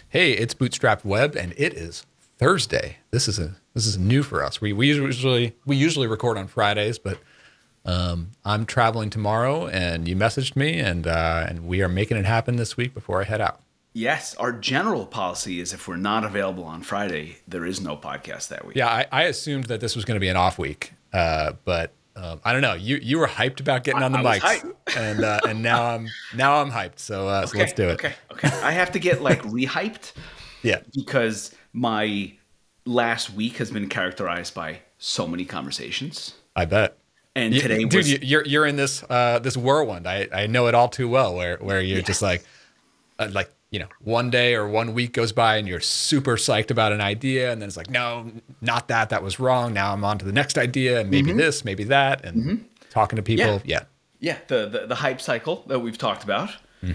Hey, it's Bootstrapped Web, and it is Thursday. This is new for us. We usually record on Fridays, but I'm traveling tomorrow, and you messaged me, and we are making it happen this week before I head out. Yes, our general policy is if we're not available on Friday, there is no podcast that week. Yeah, I assumed that this was going to be an off week, but I don't know. You were hyped about getting on the I was mics, hyped. and now I'm hyped. So let's do it. Okay. I have to get like rehyped Yeah. because my last week has been characterized by so many conversations. I bet. And today Dude, was you're in this whirlwind. I know it all too well. Where you're just yes. like one day or 1 week goes by and you're super psyched about an idea, and then it's like, no, not that. That was wrong. Now I'm on to the next idea, and maybe this, maybe that, and talking to Yeah. people. Yeah, Yeah, the hype cycle that we've talked about.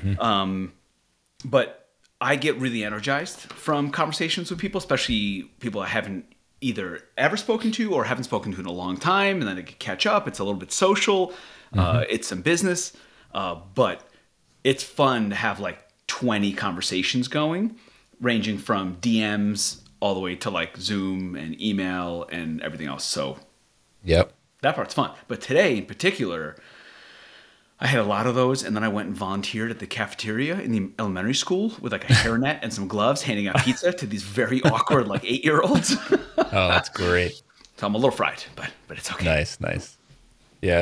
But I get really energized from conversations with people, especially people I haven't either ever spoken to or haven't spoken to in a long time, and then I can catch up. It's a little bit social. It's some business, but it's fun to have like 20 conversations going, ranging from DMs all the way to like Zoom and email and everything else. So yep. that part's fun. But today in particular, I had a lot of those, and then I went and volunteered at the cafeteria in the elementary school with like a hairnet and some gloves, handing out pizza to these very awkward like 8-year-olds. Oh, that's great. So I'm a little fried, but it's okay. Nice. Yeah.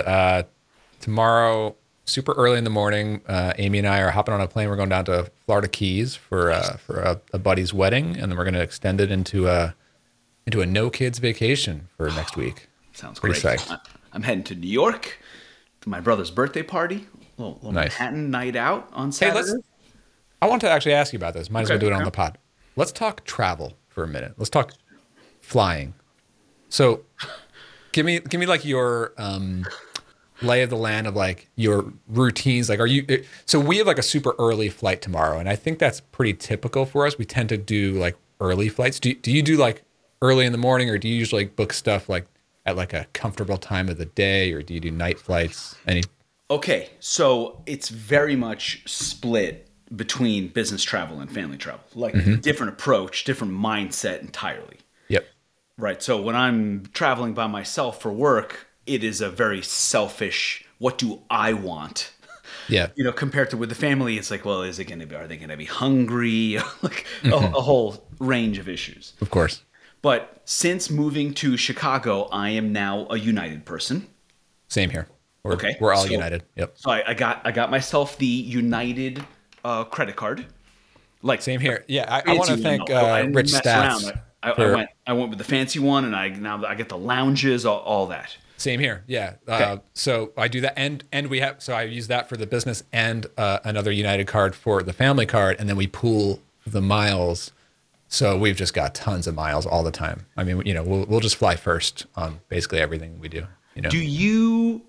Tomorrow, super early in the morning, Amy and I are hopping on a plane. We're going down to Florida Keys for a buddy's wedding, and then we're going to extend it into a no kids vacation for next week. Sounds Pretty great. psyched. I'm heading to New York to my brother's birthday party. Little Nice. Manhattan night out on Hey, Saturday. I want to actually ask you about this. Might as well Okay, do it on okay. the pod. Let's talk travel for a minute. Let's talk flying. So, give me like your lay of the land of like your routines. Like, so we have like a super early flight tomorrow, and I think that's pretty typical for us. We tend to do like early flights. Do you do like early in the morning, or do you usually like book stuff like at like a comfortable time of the day, or do you do night flights? Okay, so it's very much split between business travel and family travel. Like different approach, different mindset entirely. Yep. Right. So when I'm traveling by myself for work, it is a very selfish, what do I want? Yeah. Compared to with the family, it's like, well, are they going to be hungry? Like a whole range of issues. Of course. But since moving to Chicago, I am now a United person. Same here. Okay. We're all So- United. Yep. So I got myself the United credit card. Like Same here. Yeah. I want fancy to one, thank though. I didn't Rich mess Stats. around. I for- went with the fancy one, and I get the lounges, all that. Same here. Yeah. Okay. So I do that, and I use that for the business and another United card for the family card, and then we pool the miles. So we've just got tons of miles all the time. I mean, we'll just fly first on basically everything we do. Do you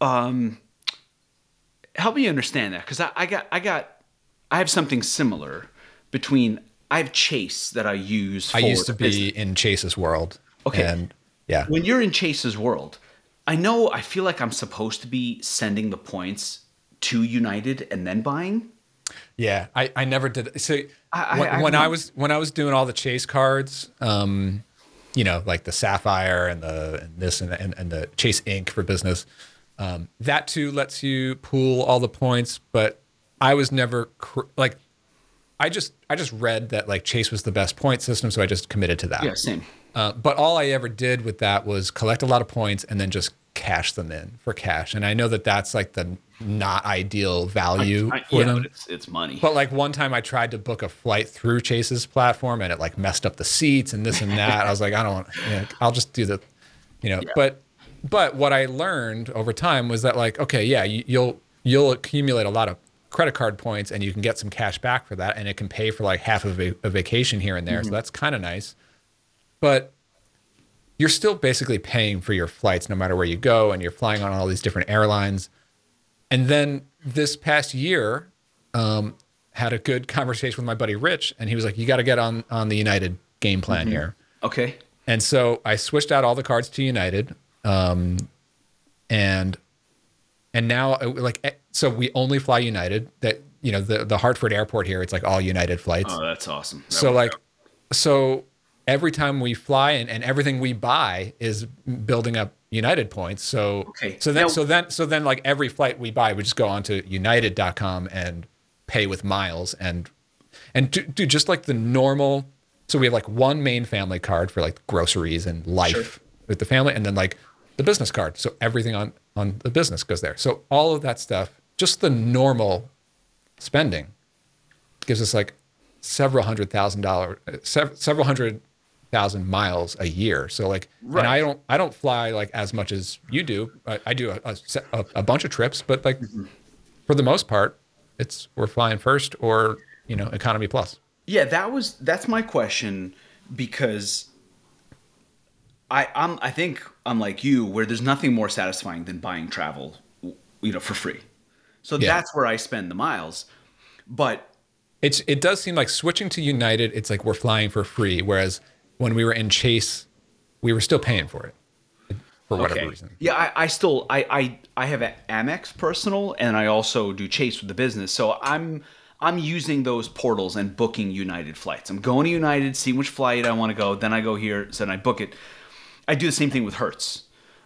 help me understand that? Because I have something similar between I have Chase that I use. I used to the be business. in Chase's world. Okay. And yeah. When you're in Chase's world, I feel like I'm supposed to be sending the points to United and then buying. Yeah, I never did. So I when don't I know. was doing all the Chase cards, like the Sapphire and this and the Chase Ink for business, that too lets you pool all the points. But I was never I just read that like Chase was the best point system, so I just committed to that. Yeah, same. But all I ever did with that was collect a lot of points and then just cash them in for cash. And I know that that's like the not ideal value for them. But it's money. But like one time I tried to book a flight through Chase's platform, and it like messed up the seats and this and that. I was like, I don't want, I'll just do the, Yeah. but what I learned over time was that like, okay, yeah, you'll accumulate a lot of credit card points, and you can get some cash back for that, and it can pay for like half of a vacation here and there. So that's kind of nice. But you're still basically paying for your flights no matter where you go, and you're flying on all these different airlines. And then this past year, had a good conversation with my buddy Rich, and he was like, you got to get on the United game plan here. Okay. And so I switched out all the cards to United. And now so we only fly United. That the Hartford airport here, it's like all United flights. Oh, that's awesome. So like, so every time we fly and everything we buy is building up United points. So, Okay. so then like every flight we buy, we just go onto united.com and pay with miles and do just like the normal. So we have like one main family card for like groceries and life with the family. And then like the business card. So everything on the business goes there. So all of that stuff, just the normal spending gives us like several hundred thousand miles a year. So like, and I don't fly like as much as you do. I do a bunch of trips, but like for the most part, we're flying first or, economy plus. Yeah, that's my question, because I think I'm like you, where there's nothing more satisfying than buying travel, for free. So that's where I spend the miles. But it does seem like switching to United, it's like we're flying for free. Whereas when we were in Chase, we were still paying for it for whatever reason. Yeah, I still I have an Amex personal, and I also do Chase with the business. So I'm using those portals and booking United flights. I'm going to United, seeing which flight I want to go. Then I go here, so then I book it. I do the same thing with Hertz.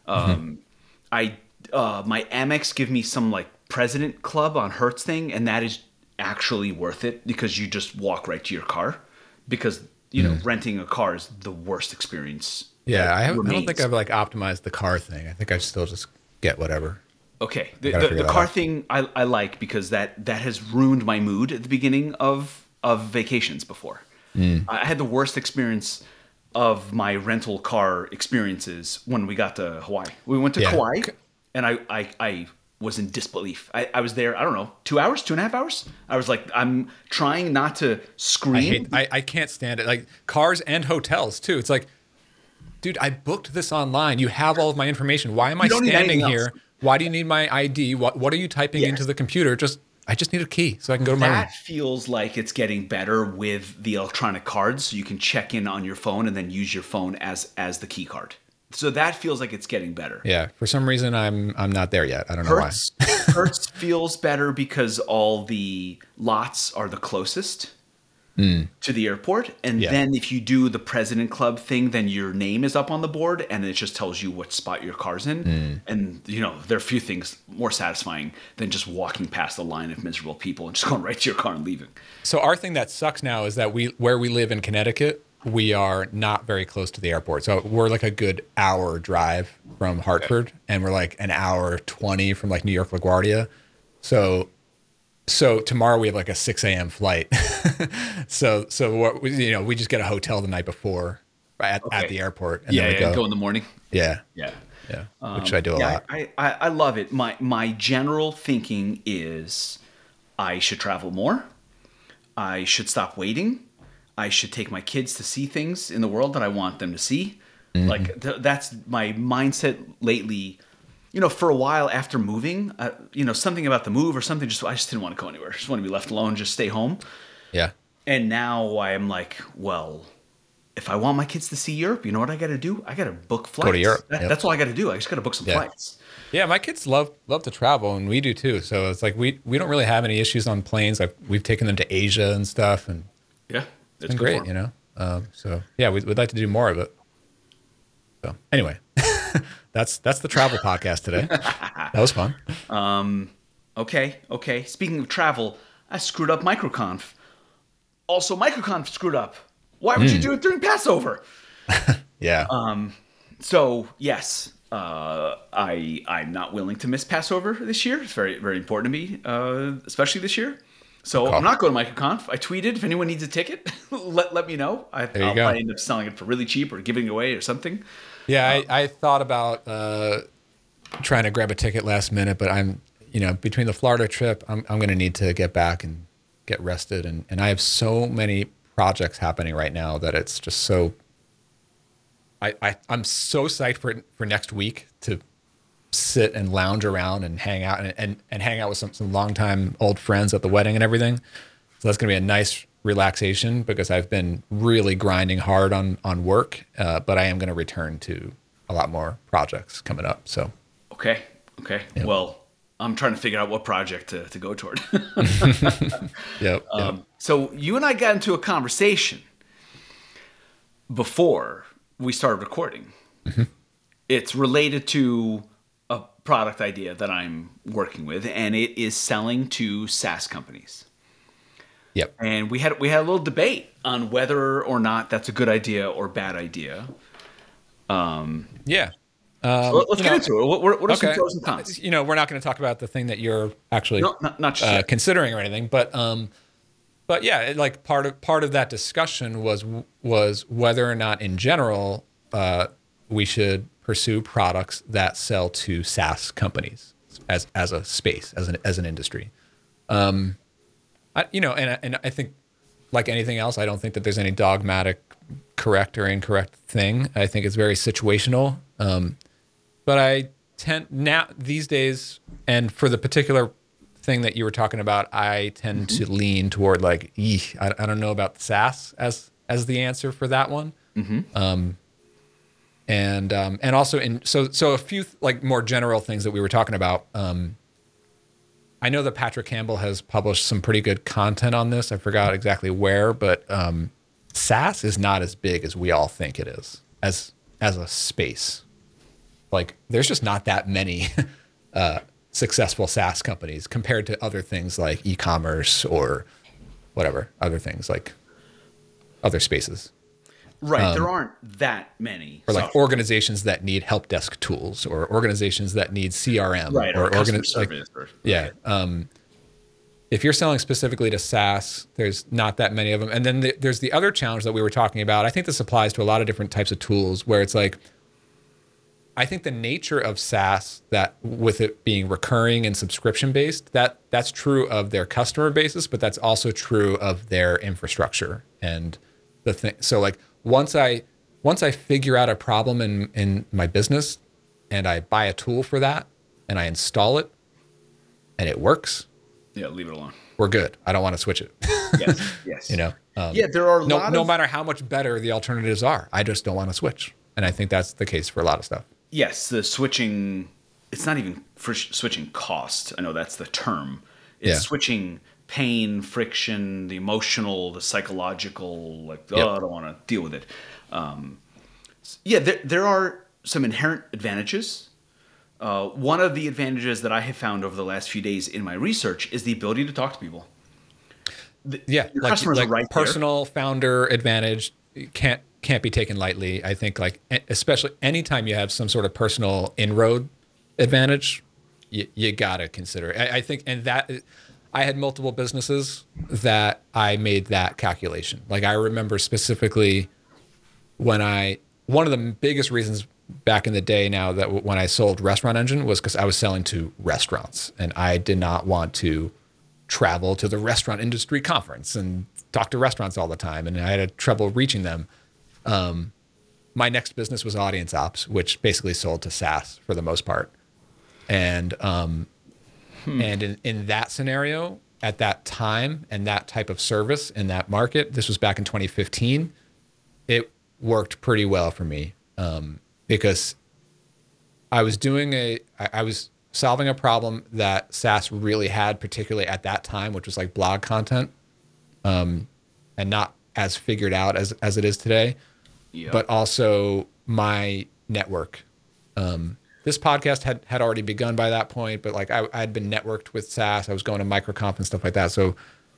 My Amex give me some like President Club on Hertz thing, and that is actually worth it because you just walk right to your car. Because renting a car is the worst experience. Yeah, I don't think I've like optimized the car thing. I think I still just get whatever. Okay, the car thing I like because that has ruined my mood at the beginning of vacations before. I had the worst experience of my rental car experiences when we got to Hawaii. We went to Kauai, and I was in disbelief. I was there, I don't know, 2.5 hours? I was like, I'm trying not to scream. I can't stand it. Like cars and hotels too. It's like, dude, I booked this online. You have all of my information. Why am I standing here? Why do you need my ID? What are you typing into the computer? I just need a key so I can go to my room. That feels like it's getting better with the electronic cards. So you can check in on your phone and then use your phone as the key card. So that feels like it's getting better. Yeah, for some reason I'm not there yet. I don't know why. Hertz feels better because all the lots are the closest to the airport, and then if you do the President Club thing, then your name is up on the board, and it just tells you what spot your car's in. And there are few things more satisfying than just walking past a line of miserable people and just going right to your car and leaving. So our thing that sucks now is that where we live in Connecticut, we are not very close to the airport. So we're like a good hour drive from Hartford, and we're like an hour 20 from like New York LaGuardia. So tomorrow we have like a 6 a.m. flight. so what, we just get a hotel the night before at the airport. And then we go in the morning. Yeah. Which I do a lot. I love it. My general thinking is I should travel more. I should stop waiting. I should take my kids to see things in the world that I want them to see. Like that's my mindset lately. For a while after moving, something about the move or something, I just didn't want to go anywhere. I just want to be left alone, just stay home. Yeah. And now I'm like, well, if I want my kids to see Europe, you know what I got to do? I got to book flights. Go to Europe. That's all I got to do. I just got to book some flights. Yeah, my kids love to travel, and we do too. So it's like we don't really have any issues on planes. We've taken them to Asia and stuff, and it's been great, So yeah, we'd like to do more of it. So anyway, that's the travel podcast today. That was fun. Okay. Speaking of travel, I screwed up MicroConf. Also, MicroConf screwed up. Why would you do it during Passover? Yeah. So yes, I'm not willing to miss Passover this year. It's very, very important to me, especially this year. So I'm not going to MicroConf. I tweeted, if anyone needs a ticket, let me know. I'll probably end up selling it for really cheap or giving it away or something. Yeah, I thought about trying to grab a ticket last minute, but I'm, between the Florida trip, I'm going to need to get back and get rested. And I have so many projects happening right now that it's just so, I'm so psyched for next week to sit and lounge around and hang out and hang out with some longtime old friends at the wedding and everything. So that's going to be a nice relaxation because I've been really grinding hard on work, but I am going to return to a lot more projects coming up. So okay. Yeah. Well, I'm trying to figure out what project to go toward. Yep. So you and I got into a conversation before we started recording. It's related to a product idea that I'm working with, and it is selling to SaaS companies. Yep. And we had a little debate on whether or not that's a good idea or bad idea. Yeah. So let's get into it. What are some Okay. pros and cons? We're not going to talk about the thing that you're actually No, not just yet. considering or anything, but yeah, like part of that discussion was whether or not in general we should pursue products that sell to SaaS companies as a space, as an industry. And I think, like anything else, I don't think that there's any dogmatic correct or incorrect thing. I think it's very situational. But I tend now these days, and for the particular thing that you were talking about, I tend to lean toward like, I don't know about SaaS as the answer for that one. And also so a few like more general things that we were talking about. I know that Patrick Campbell has published some pretty good content on this. I forgot exactly where, but SaaS is not as big as we all think it is as a space. Like there's just not that many successful SaaS companies compared to other things like e-commerce or whatever, other things like other spaces. Right. There aren't that many. Or like organizations that need help desk tools or organizations that need CRM. Right. Or customer service. Yeah. If you're selling specifically to SaaS, there's not that many of them. And then there's the other challenge that we were talking about. I think this applies to a lot of different types of tools where it's like, I think the nature of SaaS, that with it being recurring and subscription based, that's true of their customer basis, but that's also true of their infrastructure and the thing. So like once I figure out a problem in my business and I buy a tool for that and I install it and it works, yeah, leave it alone. we're good. I don't want to switch it. Yes. Yeah, there are no matter how much better the alternatives are, I just don't want to switch. And I think that's the case for a lot of stuff. Yes, the switching, it's not even for switching cost. I know that's the term. It's switching pain, friction, the emotional, the psychological, like, I don't want to deal with it. There are some inherent advantages. One of the advantages that I have found over the last few days in my research is the ability to talk to people. Your customers are right there. Personal founder advantage can't be taken lightly. I think like especially anytime you have some sort of personal inroad advantage, you gotta consider it. I think, and that I had multiple businesses that I made that calculation. Like I remember specifically one of the biggest reasons back in the day now that when I sold Restaurant Engine was because I was selling to restaurants and I did not want to travel to the restaurant industry conference and talk to restaurants all the time. And I had trouble reaching them. My next business was Audience Ops, which basically sold to SaaS for the most part. And and in that scenario, at that time and that type of service in that market, this was back in 2015, it worked pretty well for me because I was solving a problem that SaaS really had, particularly at that time, which was like blog content, and not as figured out as it is today. But also my network. This podcast had already begun by that point, but like I had been networked with SaaS. I was going to MicroConf and stuff like that. So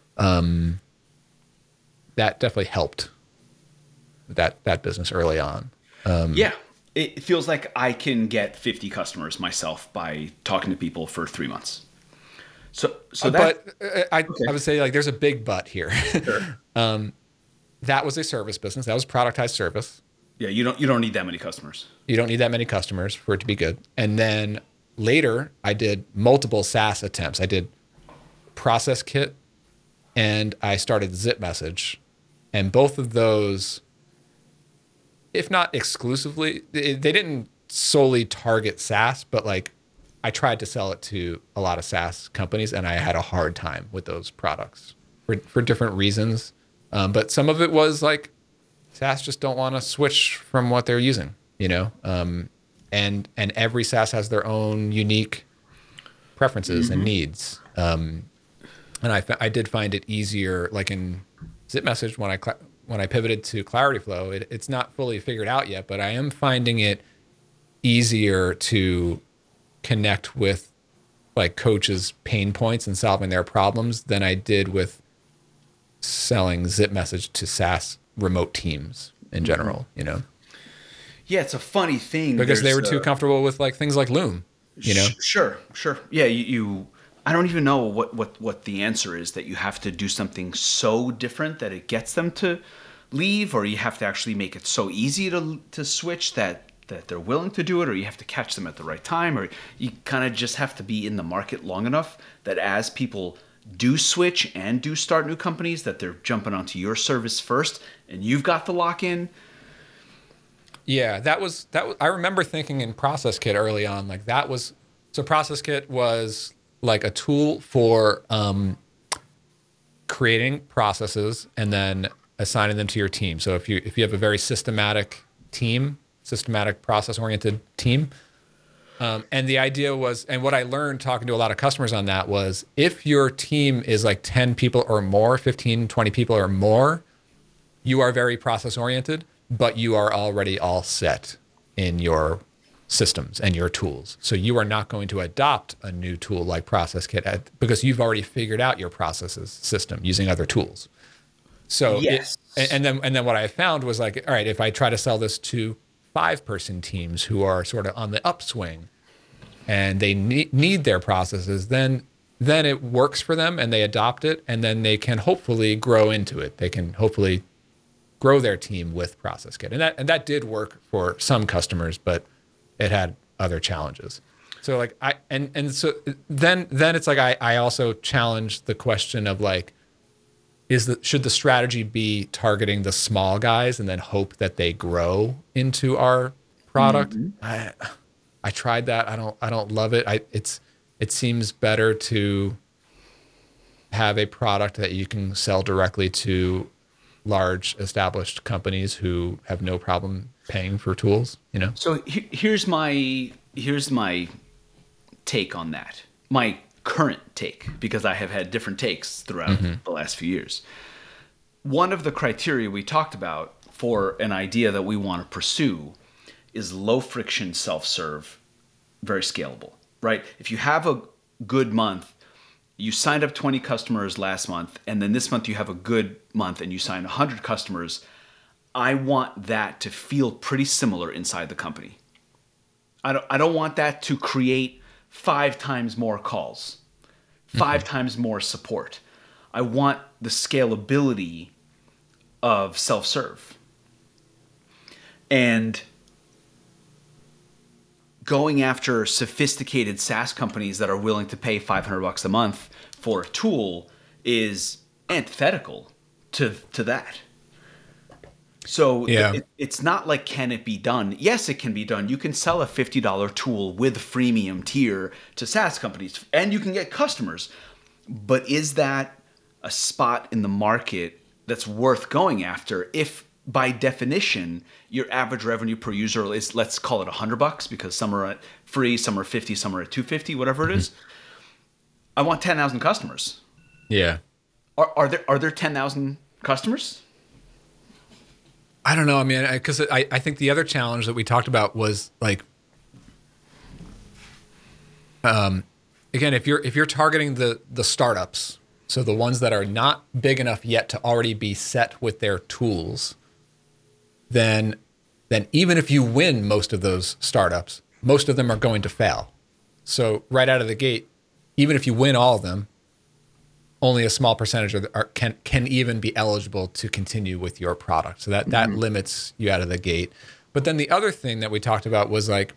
that definitely helped that business early on. It feels like I can get 50 customers myself by talking to people for 3 months. So that, but I would say like there's a big but here. Sure. That was a service business. That was productized service. Yeah, you don't need that many customers. You don't need that many customers for it to be good. And then later, I did multiple SaaS attempts. I did Process Kit, and I started Zip Message, and both of those, if not exclusively, they didn't solely target SaaS, but like I tried to sell it to a lot of SaaS companies, and I had a hard time with those products for different reasons. But some of it was like SaaS just don't want to switch from what they're using, and every SaaS has their own unique preferences and needs. And I did find it easier, like in ZipMessage when I pivoted to Clarityflow. It's not fully figured out yet, but I am finding it easier to connect with like coaches' pain points and solving their problems than I did with selling ZipMessage to SaaS remote teams in general, you know? Yeah, it's a funny thing. Because they were too comfortable with like things like Loom, you know? Sure. Yeah, you I don't even know what the answer is, that you have to do something so different that it gets them to leave, or you have to actually make it so easy to switch that they're willing to do it, or you have to catch them at the right time, or you kind of just have to be in the market long enough that as people do switch and do start new companies, that they're jumping onto your service first and you've got the lock-in. Yeah, that was I remember thinking in ProcessKit early on, like so ProcessKit was like a tool for creating processes and then assigning them to your team. So if you have a very systematic process-oriented team, and the idea was, and what I learned talking to a lot of customers on that was, if your team is like 10 people or more, 15, 20 people or more, you are very process-oriented, but you are already all set in your systems and your tools. So you are not going to adopt a new tool like ProcessKit because you've already figured out your processes system using other tools. So yes. And then what I found was like, all right, if I try to sell this to 5-person teams who are sort of on the upswing and they need their processes, then it works for them and they adopt it, and then they can hopefully grow into it. They can hopefully grow their team with ProcessKit. And that did work for some customers, but it had other challenges. So like so then it's like I also challenged the question of like, should the strategy be targeting the small guys and then hope that they grow into our product? Mm-hmm. I tried that. I don't love it. It seems better to have a product that you can sell directly to large established companies who have no problem paying for tools, you know? So here's my take on that. My current take, because I have had different takes throughout the last few years. One of the criteria we talked about for an idea that we want to pursue is low friction self-serve, very scalable, right? If you have a good month, you signed up 20 customers last month, and then this month you have a good month and you sign 100 customers, I want that to feel pretty similar inside the company. I don't want that to create 5 times more calls, 5 times more support. I want the scalability of self-serve. And going after sophisticated SaaS companies that are willing to pay $500 a month for a tool is antithetical to that. So yeah. It's not like, can it be done? Yes, it can be done. You can sell a $50 tool with freemium tier to SaaS companies, and you can get customers. But is that a spot in the market that's worth going after if, by definition, your average revenue per user is, let's call it $100, because some are at free, some are 50, some are at 250, whatever it is. I want 10,000 customers. Yeah. Are there 10,000 customers? I don't know. I mean, because I think the other challenge that we talked about was like, again, if you're targeting the startups, so the ones that are not big enough yet to already be set with their tools, then even if you win most of those startups, most of them are going to fail. So right out of the gate, even if you win all of them, only a small percentage can even be eligible to continue with your product. So that limits you out of the gate. But then the other thing that we talked about was like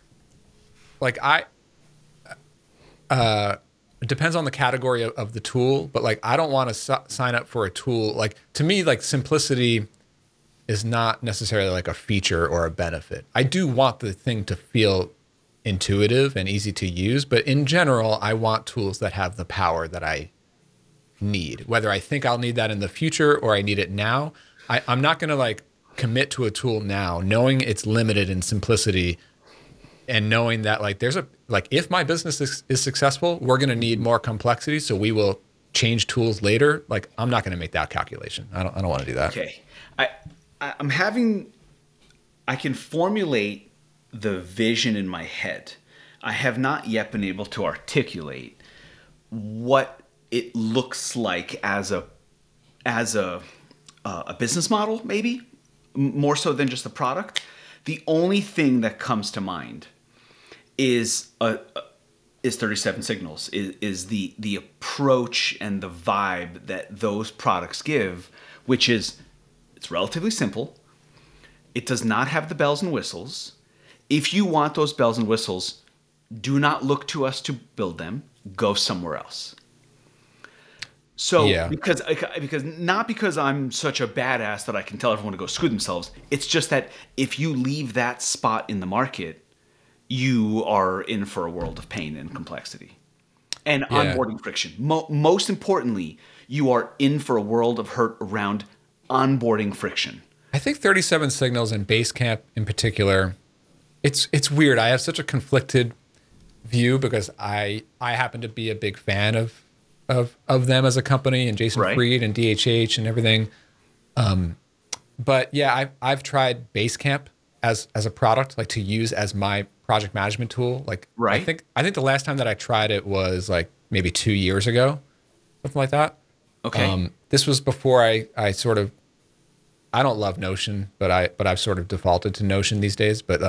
it depends on the category of the tool, but like I don't want to sign up for a tool. Like to me, like simplicity is not necessarily like a feature or a benefit. I do want the thing to feel intuitive and easy to use, but in general, I want tools that have the power that I need. Whether I think I'll need that in the future or I need it now, I'm not going to like commit to a tool now knowing it's limited in simplicity and knowing that like there's a like if my business is successful, we're going to need more complexity, so we will change tools later. Like I'm not going to make that calculation. I don't want to do that. Okay. I'm having, I can formulate the vision in my head. I have not yet been able to articulate what it looks like as a business model, maybe more so than just a product. The only thing that comes to mind is 37 Signals, is the approach and the vibe that those products give, which is it's relatively simple. It does not have the bells and whistles. If you want those bells and whistles, do not look to us to build them. Go somewhere else. So Yeah. because not because I'm such a badass that I can tell everyone to go screw themselves. It's just that if you leave that spot in the market, you are in for a world of pain and complexity and onboarding friction. Most importantly, you are in for a world of hurt around onboarding friction. I think 37 Signals and Basecamp in particular, it's weird. I have such a conflicted view because I happen to be a big fan of them as a company and Jason Fried and DHH and everything. But yeah, I've tried Basecamp as a product, like to use as my project management tool. Like I think the last time that I tried it was like maybe 2 years ago, something like that. Okay. This was before I sort of, I don't love Notion, but I've sort of defaulted to Notion these days. But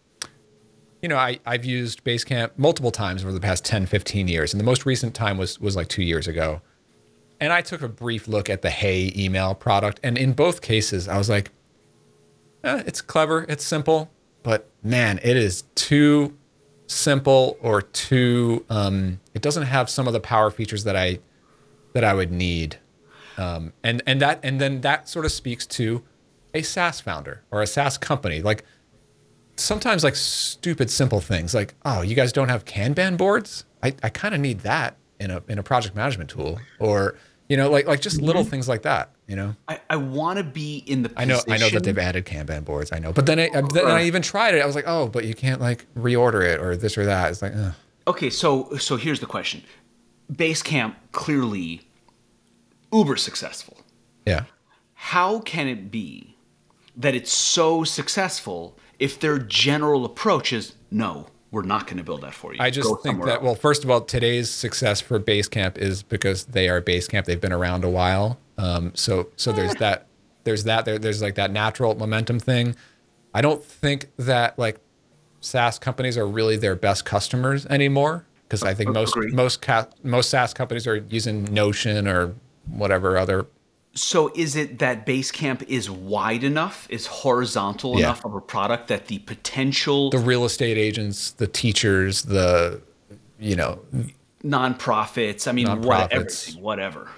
you know, I've used Basecamp multiple times over the past 10, 15 years. And the most recent time was like 2 years ago. And I took a brief look at the Hey email product. And in both cases, I was like, it's clever, it's simple, but man, it is too simple or too, it doesn't have some of the power features that I would need. And then that sort of speaks to a SaaS founder or a SaaS company. Like sometimes like stupid, simple things like, oh, you guys don't have Kanban boards? I kind of need that in a project management tool, or, you know, like just little things like that, you know? I want to be in the position. I know that they've added Kanban boards. I know, but then I even tried it. I was like, oh, but you can't like reorder it or this or that. It's like, ugh. Okay, so here's the question. Basecamp clearly uber successful. Yeah. How can it be that it's so successful if their general approach is no, we're not going to build that for you? I just think that, well, first of all, today's success for Basecamp is because they are Basecamp. They've been around a while. So there's that. There's like that natural momentum thing. I don't think that like SaaS companies are really their best customers anymore, because I think most SaaS companies are using Notion or whatever other. So is it that Basecamp is wide enough, is horizontal enough of a product that the potential... The real estate agents, the teachers, the, you know... Nonprofits, I mean, whatever.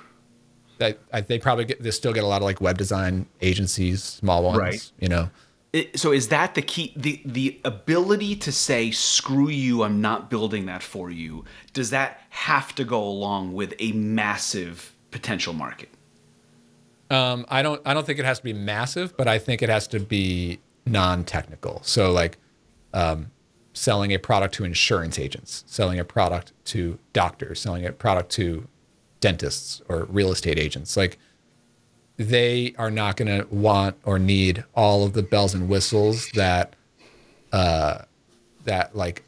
They still get a lot of like web design agencies, small ones, you know? So is that the key, the ability to say, screw you, I'm not building that for you, does that have to go along with a massive potential market? I don't think it has to be massive, but I think it has to be non-technical. So like selling a product to insurance agents, selling a product to doctors, selling a product to dentists or real estate agents. Like they are not going to want or need all of the bells and whistles that like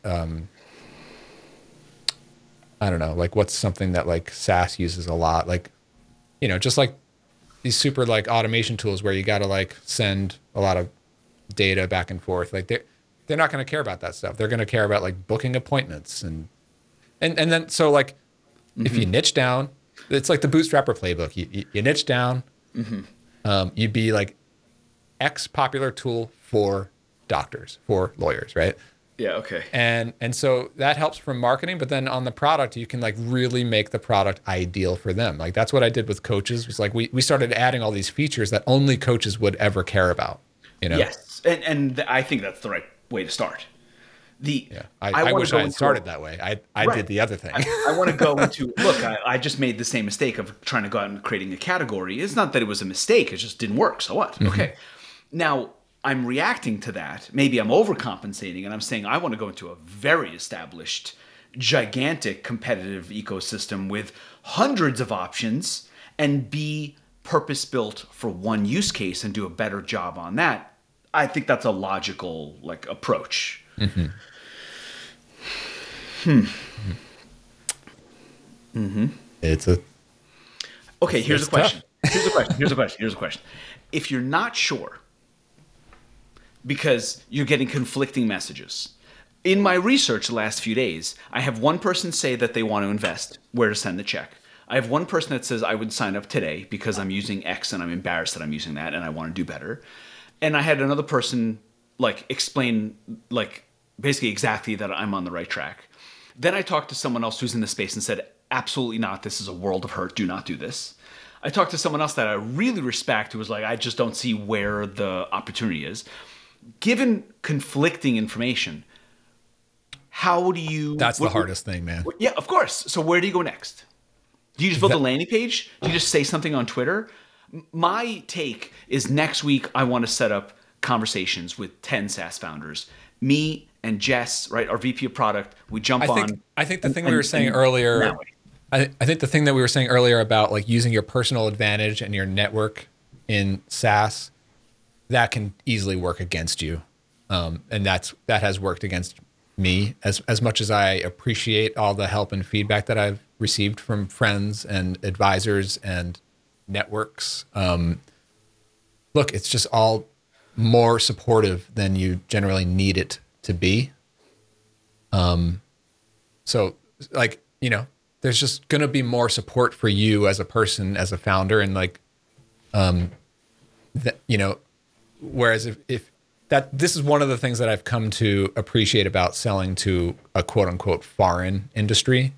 I don't know, like what's something that like SaaS uses a lot, like, you know, just like these super like automation tools where you got to like send a lot of data back and forth. Like they're not going to care about that stuff. They're going to care about like booking appointments and then so like if you niche down, it's like the bootstrapper playbook. You niche down. You'd be like X popular tool for doctors, for lawyers, right? Yeah. Okay. And so that helps from marketing, but then on the product, you can like really make the product ideal for them. Like that's what I did with coaches. Was like we started adding all these features that only coaches would ever care about. You know? Yes, and I think that's the right way to start. I wish I had started that way. I did the other thing. I want to go into, look, I just made the same mistake of trying to go out and creating a category. It's not that it was a mistake. It just didn't work. So what? Okay. Now, I'm reacting to that. Maybe I'm overcompensating and I'm saying I want to go into a very established, gigantic competitive ecosystem with hundreds of options and be purpose built for one use case and do a better job on that. I think that's a logical like approach. It's a Okay, here's It's a question. Here's a question. If you're not sure, because you're getting conflicting messages. In my research the last few days, I have one person say that they want to invest, where to send the check. I have one person that says I would sign up today because I'm using X and I'm embarrassed that I'm using that and I want to do better. And I had another person like explain like basically exactly that I'm on the right track. Then I talked to someone else who's in the space and said, absolutely not. This is a world of hurt. Do not do this. I talked to someone else that I really respect who was like, I just don't see where the opportunity is. Given conflicting information, how do you... That's the hardest thing, man. Yeah, of course. So where do you go next? Do you just build a landing page? Do you just say something on Twitter? My take is next week I want to set up conversations with 10 SaaS founders. Me and Jess, right, our VP of product, we jump on. I think the thing we were saying earlier... I think the thing that we were saying earlier about like using your personal advantage and your network in SaaS, that can easily work against you. And that has worked against me as much as I appreciate all the help and feedback that I've received from friends and advisors and networks. Look, it's just all more supportive than you generally need it to be. So like, you know, there's just going to be more support for you as a person, as a founder. And like, you know, whereas if that, this is one of the things that I've come to appreciate about selling to a quote unquote foreign industry,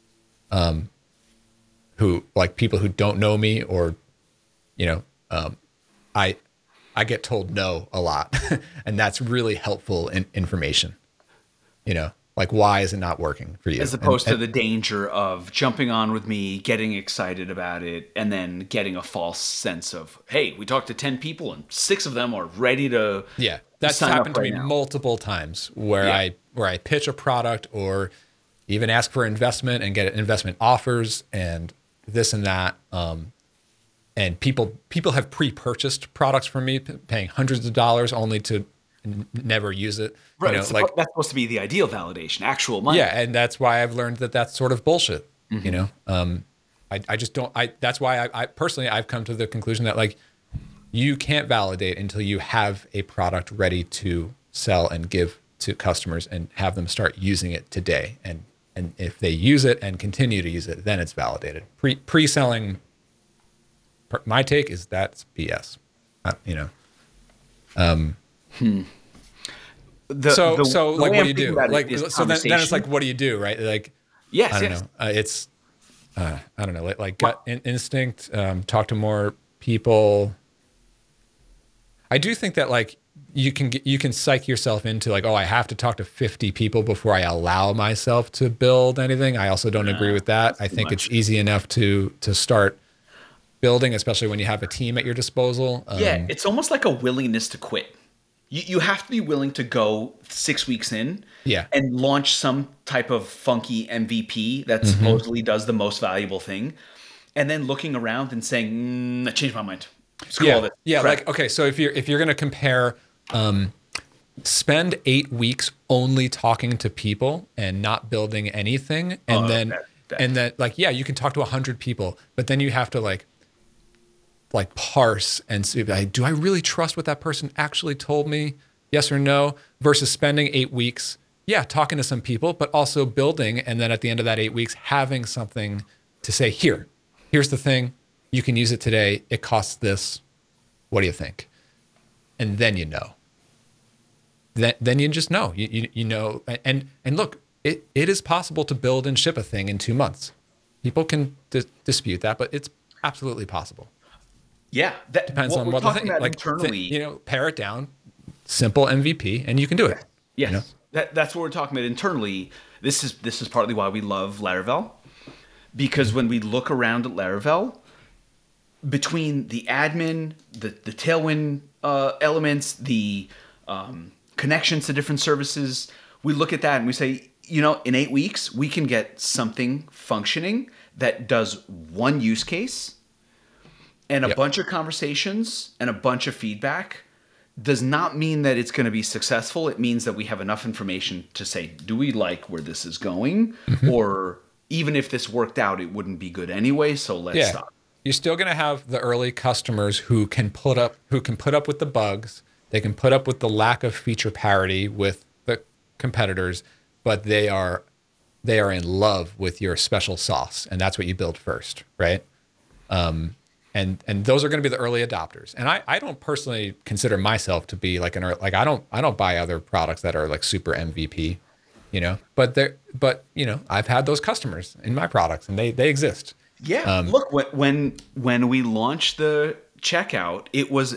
who like people who don't know me or, you know, I get told no a lot and that's really helpful information, you know. Like, why is it not working for you? As opposed to the danger of jumping on with me, getting excited about it, and then getting a false sense of, hey, we talked to 10 people and 6 of them are ready to that's sign happened up to me now. multiple times where I pitch a product or even ask for investment and get investment offers and this and that. And people have pre-purchased products from me, paying hundreds of dollars only to never use it. Right, You know, like that's supposed to be the ideal validation, actual money. yeah, and that's why I've learned that that's sort of bullshit. You know, I just don't. That's why I personally I've come to the conclusion that like you can't validate until you have a product ready to sell and give to customers and have them start using it today. And if they use it and continue to use it, then it's validated. Pre-selling. My take is that's BS. You know. So like, what do you do? Like, so then it's like, what do you do, right? Like, yes, I don't know. It's, I don't know, like gut instinct, talk to more people. I do think that like you can psych yourself into like, oh, I have to talk to 50 people before I allow myself to build anything. I also don't agree with that. I think it's easy enough to start building, especially when you have a team at your disposal. Yeah, it's almost like a willingness to quit. You have to be willing to go 6 weeks in and launch some type of funky MVP that supposedly does the most valuable thing. And then looking around and saying, I changed my mind. Screw all this. Yeah, crap. like, okay, so if you're going to compare, spend 8 weeks only talking to people and not building anything. And then like, yeah, you can talk to 100 people, but then you have to like parse and see, like, do I really trust what that person actually told me? Yes or no? Versus spending 8 weeks, talking to some people, but also building. And then at the end of that 8 weeks, having something to say, here's the thing. You can use it today. It costs this. What do you think? And then you know. Then you just know. You know. And look, it is possible to build and ship a thing in 2 months. People can dispute that, but it's absolutely possible. Yeah, that depends on what the thing. Like internally, pare it down, simple MVP, and you can do it. Yes, you know? that's what we're talking about internally. This is partly why we love Laravel, because when we look around at Laravel, between the admin, the Tailwind elements, the connections to different services, we look at that and we say, in 8 weeks, we can get something functioning that does one use case and a bunch of conversations and a bunch of feedback. Does not mean that it's going to be successful. It means that we have enough information to say, do we like where this is going? Or even if this worked out, it wouldn't be good anyway. So let's stop. You're still going to have the early customers who can put up with the bugs. They can put up with the lack of feature parity with the competitors, but they are in love with your special sauce, and that's what you build first, right? And those are going to be the early adopters. And I don't personally consider myself to be like I don't buy other products that are like super MVP, but I've had those customers in my products, and they exist. Yeah. Look, when we launched the checkout, it was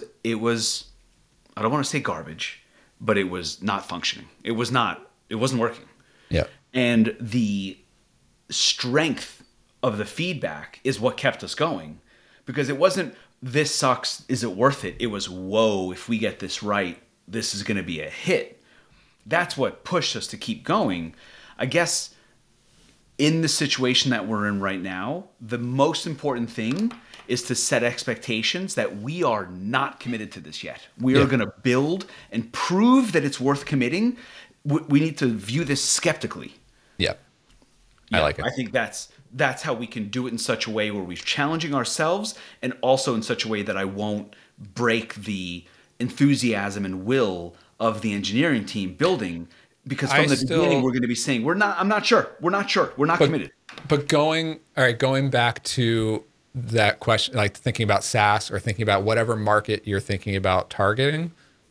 I don't want to say garbage, but it was not functioning. It wasn't working. Yeah. And the strength of the feedback is what kept us going, because it wasn't, this sucks, is it worth it? It was, whoa, if we get this right, this is going to be a hit. That's what pushed us to keep going. I guess in the situation that we're in right now, the most important thing is to set expectations that we are not committed to this yet. We are going to build and prove that it's worth committing. We need to view this skeptically. Yeah. I like it. I think that's how we can do it in such a way where we're challenging ourselves, and also in such a way that I won't break the enthusiasm and will of the engineering team building, because from the beginning we're going to be saying I'm not sure, we're not committed. But going back to that question, like thinking about SaaS or thinking about whatever market you're thinking about targeting,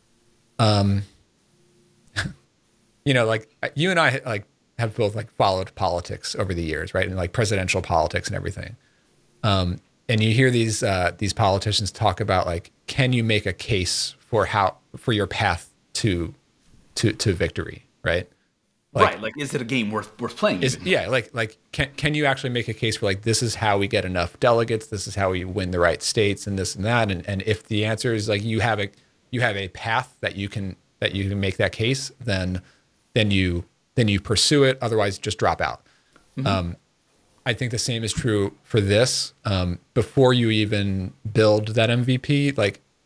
like you and I have both like followed politics over the years, right? And like presidential politics and everything. And you hear these politicians talk about like, can you make a case for your path to victory, right? Like is it a game worth playing? Can you actually make a case for like, this is how we get enough delegates, this is how we win the right states, and this and that, and if the answer is like you have a path that you can make that case, then you pursue it. Otherwise, just drop out. I think the same is true for this. Before you even build that MVP,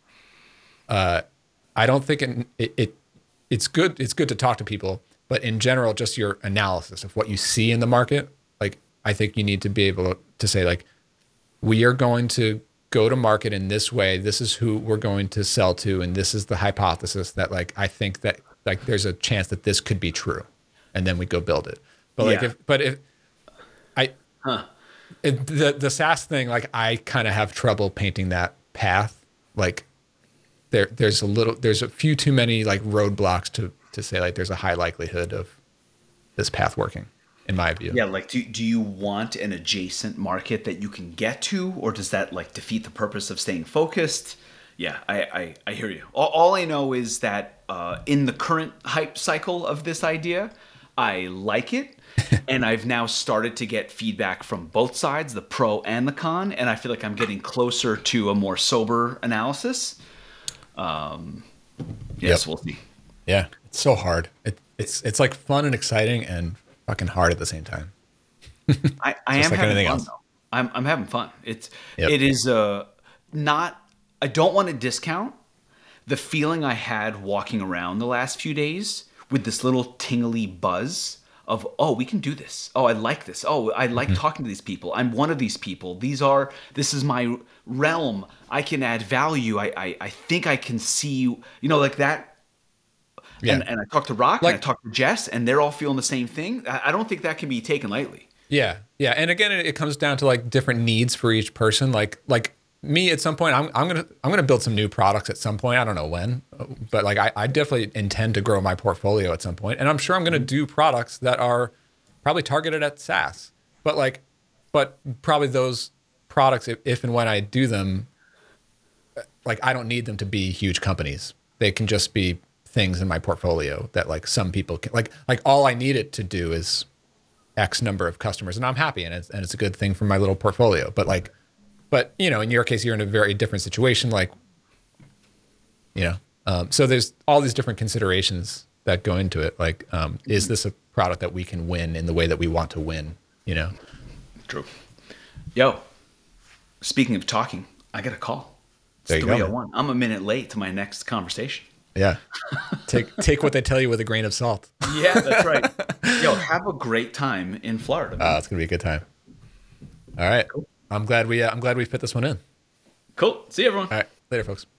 I don't think it's good to talk to people. But in general, just your analysis of what you see in the market, like I think you need to be able to say like, we are going to go to market in this way. This is who we're going to sell to, and this is the hypothesis that like I think that like there's a chance that this could be true, and then we go build it. But the SaaS thing, like I kind of have trouble painting that path. Like there's a few too many like roadblocks to say like there's a high likelihood of this path working, in my view. Yeah, like do you want an adjacent market that you can get to, or does that like defeat the purpose of staying focused? Yeah, I hear you. All I know is that in the current hype cycle of this idea, I like it, and I've now started to get feedback from both sides, the pro and the con, and I feel like I'm getting closer to a more sober analysis. Yes, we'll see. Yeah, it's so hard. It's like fun and exciting and fucking hard at the same time. I am like having fun though. I'm having fun. It is not. I don't want to discount the feeling I had walking around the last few days with this little tingly buzz of, oh, we can do this. Oh, I like this. Oh, I like talking to these people. I'm one of these people. This is my realm. I can add value. I think I can see, like that. Yeah. And I talked to Rock and I talked to Jess, and they're all feeling the same thing. I don't think that can be taken lightly. Yeah. Yeah. And again, it comes down to like different needs for each person. Like me at some point, I'm gonna build some new products at some point. I don't know when, but like I definitely intend to grow my portfolio at some point, and I'm sure I'm gonna do products that are probably targeted at SaaS. But probably those products, if and when I do them, like I don't need them to be huge companies. They can just be things in my portfolio that like some people can like all I need it to do is X number of customers, and I'm happy, and it's a good thing for my little portfolio. But like But, you know, in your case, you're in a very different situation. Like, you know, so there's all these different considerations that go into it. Like, is this a product that we can win in the way that we want to win? You know? True. Yo, speaking of talking, I got a call. It's There you go, 3:01. I'm a minute late to my next conversation. Yeah. Take what they tell you with a grain of salt. Yeah, that's right. Yo, have a great time in Florida. It's gonna be a good time. All right. Cool. I'm glad we fit this one in. Cool. See you, everyone. All right. Later, folks.